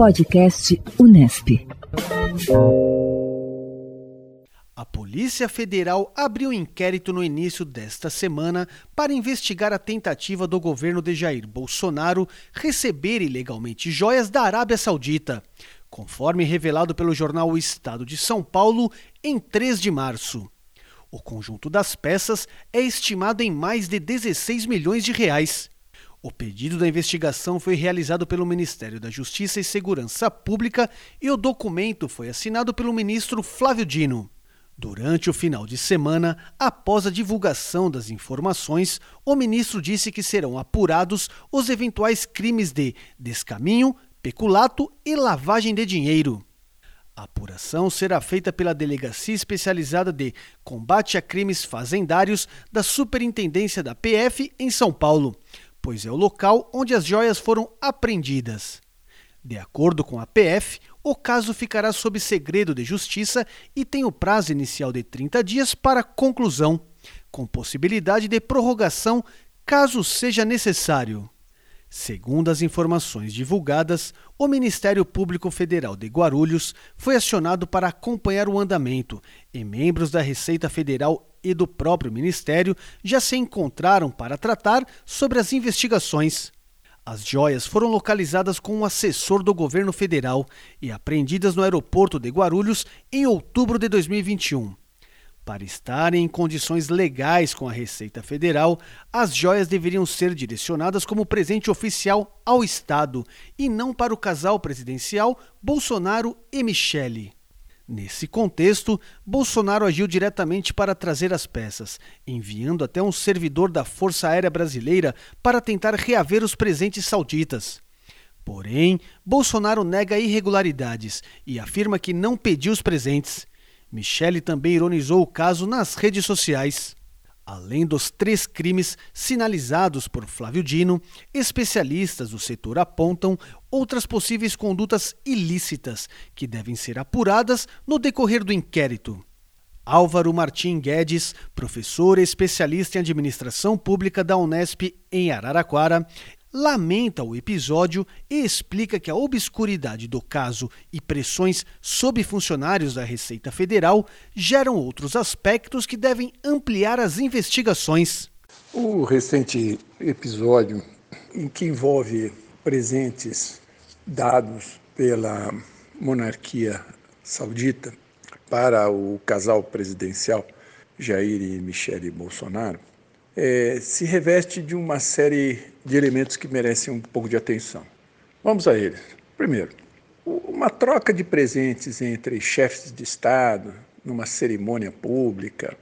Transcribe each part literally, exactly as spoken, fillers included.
Podcast Unesp. A Polícia Federal abriu inquérito no início desta semana para investigar a tentativa do governo de Jair Bolsonaro receber ilegalmente joias da Arábia Saudita, conforme revelado pelo jornal O Estado de São Paulo em três de março. O conjunto das peças é estimado em mais de dezesseis milhões de reais. O pedido da investigação foi realizado pelo Ministério da Justiça e Segurança Pública e o documento foi assinado pelo ministro Flávio Dino. Durante o final de semana, após a divulgação das informações, o ministro disse que serão apurados os eventuais crimes de descaminho, peculato e lavagem de dinheiro. A apuração será feita pela Delegacia Especializada de Combate a Crimes Fazendários da Superintendência da P F em São Paulo, pois é o local onde as joias foram apreendidas. De acordo com a P F, o caso ficará sob segredo de justiça e tem o prazo inicial de trinta dias para conclusão, com possibilidade de prorrogação caso seja necessário. Segundo as informações divulgadas, o Ministério Público Federal de Guarulhos foi acionado para acompanhar o andamento e membros da Receita Federal e do próprio Ministério já se encontraram para tratar sobre as investigações. As joias foram localizadas com um assessor do governo federal e apreendidas no aeroporto de Guarulhos em outubro de dois mil e vinte e um. Para estarem em condições legais com a Receita Federal, as joias deveriam ser direcionadas como presente oficial ao Estado e não para o casal presidencial Bolsonaro e Michele. Nesse contexto, Bolsonaro agiu diretamente para trazer as peças, enviando até um servidor da Força Aérea Brasileira para tentar reaver os presentes sauditas. Porém, Bolsonaro nega irregularidades e afirma que não pediu os presentes. Michele também ironizou o caso nas redes sociais. Além dos três crimes sinalizados por Flávio Dino, especialistas do setor apontam outras possíveis condutas ilícitas que devem ser apuradas no decorrer do inquérito. Álvaro Martim Guedes, professor e especialista em administração pública da Unesp em Araraquara, lamenta o episódio e explica que a obscuridade do caso e pressões sobre funcionários da Receita Federal geram outros aspectos que devem ampliar as investigações. O recente episódio em que envolve presentes dados pela monarquia saudita para o casal presidencial Jair e Michele Bolsonaro É, se reveste de uma série de elementos que merecem um pouco de atenção. Vamos a eles. Primeiro, uma troca de presentes entre chefes de Estado numa cerimônia pública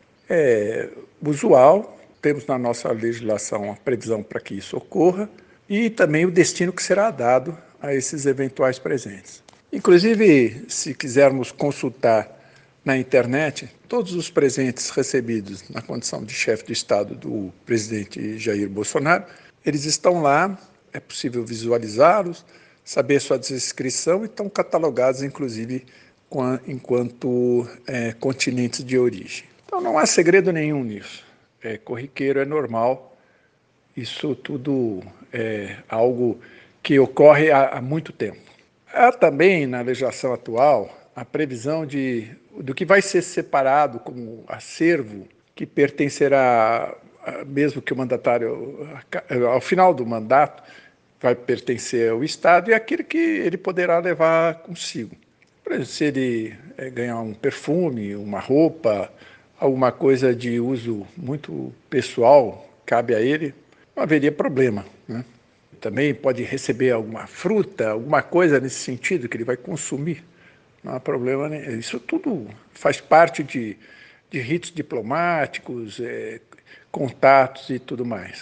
é usual, temos na nossa legislação a previsão para que isso ocorra e também o destino que será dado a esses eventuais presentes. Inclusive, se quisermos consultar na internet, todos os presentes recebidos na condição de chefe de Estado do presidente Jair Bolsonaro, eles estão lá, é possível visualizá-los, saber sua descrição e estão catalogados, inclusive, enquanto é, continentes de origem. Então, não há segredo nenhum nisso. É corriqueiro, é normal. Isso tudo é algo que ocorre há, há muito tempo. Há também, na legislação atual, a previsão de, do que vai ser separado como acervo que pertencerá, mesmo que o mandatário, ao final do mandato, vai pertencer ao Estado e aquilo que ele poderá levar consigo. Por exemplo, se ele ganhar um perfume, uma roupa, alguma coisa de uso muito pessoal, cabe a ele, não haveria problema, né? Também pode receber alguma fruta, alguma coisa nesse sentido que ele vai consumir. Não há problema nenhum. Isso tudo faz parte de, de ritos diplomáticos, é, contatos e tudo mais.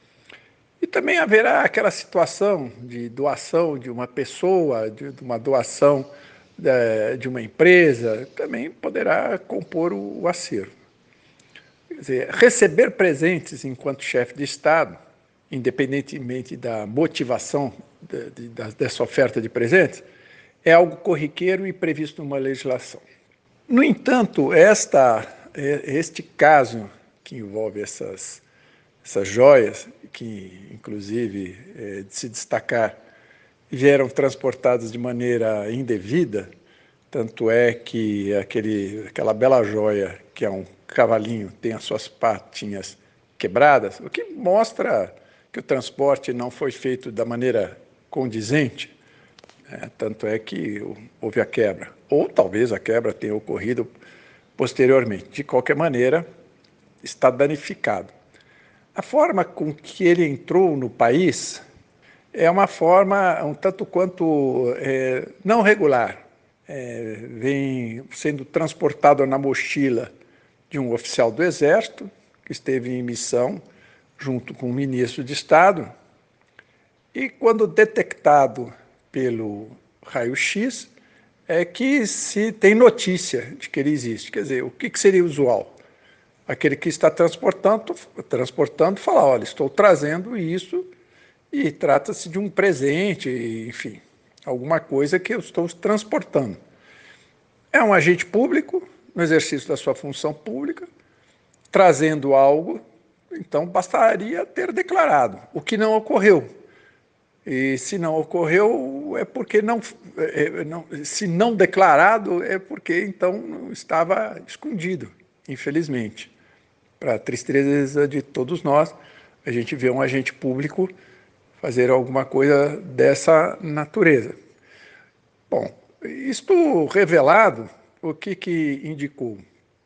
E também haverá aquela situação de doação de uma pessoa, de, de uma doação de, de uma empresa, também poderá compor o, o acervo. Quer dizer, receber presentes enquanto chefe de Estado, independentemente da motivação de, de, de, dessa oferta de presentes, é algo corriqueiro e previsto numa legislação. No entanto, esta, este caso que envolve essas, essas joias, que inclusive é de se destacar e eram transportados de maneira indevida, tanto é que aquele, aquela bela joia, que é um cavalinho, tem as suas patinhas quebradas, o que mostra que o transporte não foi feito da maneira condizente, né? Tanto é que houve a quebra. Ou talvez a quebra tenha ocorrido posteriormente. De qualquer maneira, está danificado. A forma com que ele entrou no país é uma forma um tanto quanto é, não regular. É, vem sendo transportado na mochila de um oficial do Exército, que esteve em missão junto com o ministro de Estado, e quando detectado pelo raio-x, é que se tem notícia de que ele existe. Quer dizer, o que, que seria usual? Aquele que está transportando, transportando fala, olha, estou trazendo isso e trata-se de um presente, enfim, alguma coisa que eu estou transportando. É um agente público, no exercício da sua função pública, trazendo algo, então bastaria ter declarado, o que não ocorreu. E se não ocorreu, é porque não, é, não se não declarado, é porque então estava escondido, infelizmente. Para a tristeza de todos nós, a gente vê um agente público fazer alguma coisa dessa natureza. Bom, isto revelado, o que, que indicou?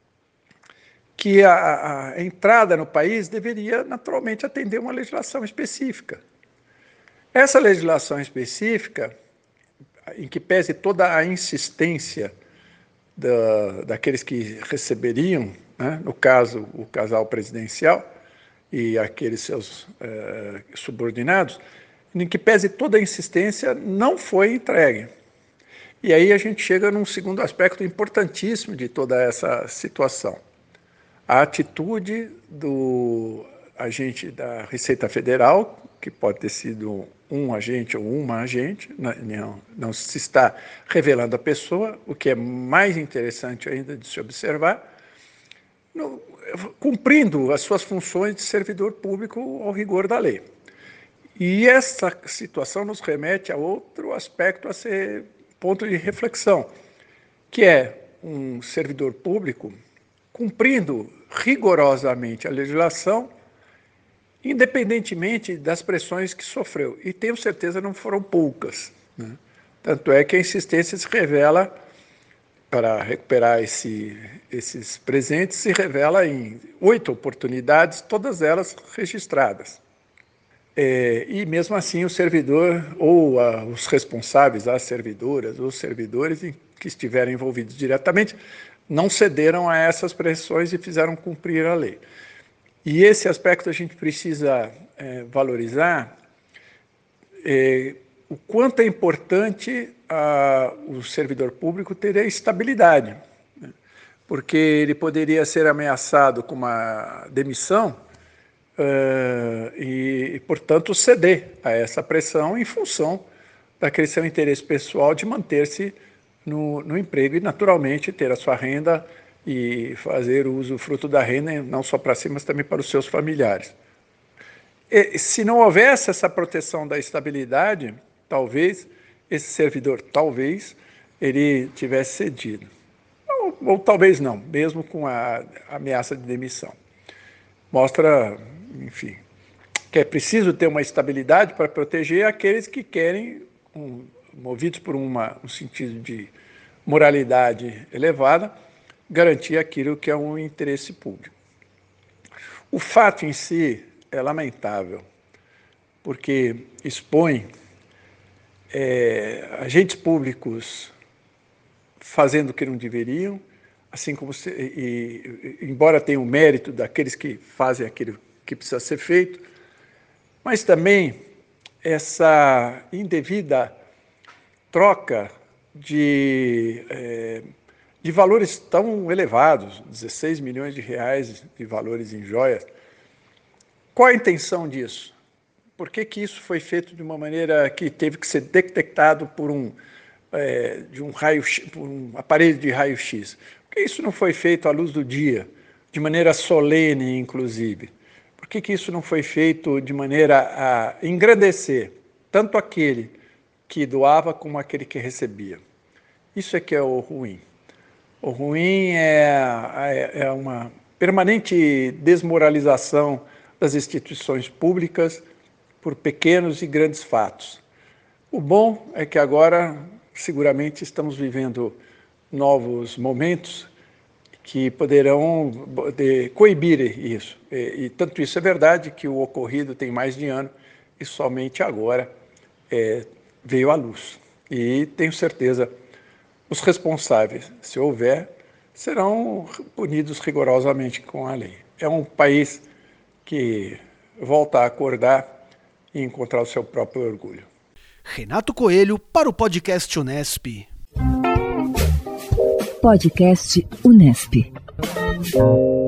Que a, a entrada no país deveria, naturalmente, atender uma legislação específica. Essa legislação específica, em que pese toda a insistência da, daqueles que receberiam, né, no caso, o casal presidencial e aqueles seus eh, subordinados, em que pese toda a insistência, não foi entregue. E aí a gente chega num segundo aspecto importantíssimo de toda essa situação. A atitude do agente da Receita Federal, que pode ter sido um agente ou uma agente, não, não se está revelando a pessoa, o que é mais interessante ainda de se observar, no, cumprindo as suas funções de servidor público ao rigor da lei. E essa situação nos remete a outro aspecto a ser ponto de reflexão, que é um servidor público cumprindo rigorosamente a legislação, independentemente das pressões que sofreu. E tenho certeza não foram poucas, né? Tanto é que a insistência se revela, para recuperar esse, esses presentes, se revela em oito oportunidades, todas elas registradas. É, e mesmo assim o servidor, ou a, os responsáveis, as servidoras, os servidores que estiveram envolvidos diretamente, não cederam a essas pressões e fizeram cumprir a lei. E esse aspecto a gente precisa é, valorizar, é, o quanto é importante a, o servidor público ter a estabilidade, né? Porque ele poderia ser ameaçado com uma demissão uh, e, e, portanto, ceder a essa pressão em função daquele seu interesse pessoal de manter-se no, no emprego e, naturalmente, ter a sua renda e fazer o uso fruto da renda, não só para si, mas também para os seus familiares. E, se não houvesse essa proteção da estabilidade, talvez esse servidor, talvez, ele tivesse cedido. Ou, ou talvez não, mesmo com a ameaça de demissão. Mostra, enfim, que é preciso ter uma estabilidade para proteger aqueles que querem, um, movidos por uma, um sentido de moralidade elevada, garantir aquilo que é um interesse público. O fato em si é lamentável, porque expõe é, agentes públicos fazendo o que não deveriam, assim como, se, e, e, embora tenha o mérito daqueles que fazem aquilo que precisa ser feito, mas também essa indevida troca de, é, de valores tão elevados, dezesseis milhões de reais de valores em joias. Qual a intenção disso? Por que que isso foi feito de uma maneira que teve que ser detectado por um, é, de um, raio, por um aparelho de raio-x? Por que isso não foi feito à luz do dia, de maneira solene, inclusive? Por que que isso não foi feito de maneira a engrandecer tanto aquele que doava como aquele que recebia. Isso é que é o ruim. O ruim é, é uma permanente desmoralização das instituições públicas por pequenos e grandes fatos. O bom é que agora, seguramente, estamos vivendo novos momentos que poderão de, coibir isso. E, e tanto isso é verdade que o ocorrido tem mais de ano e somente agora é, veio à luz. E tenho certeza, os responsáveis, se houver, serão punidos rigorosamente com a lei. É um país que volta a acordar e encontrar o seu próprio orgulho. Renato Coelho para o podcast Unesp. Podcast Unesp.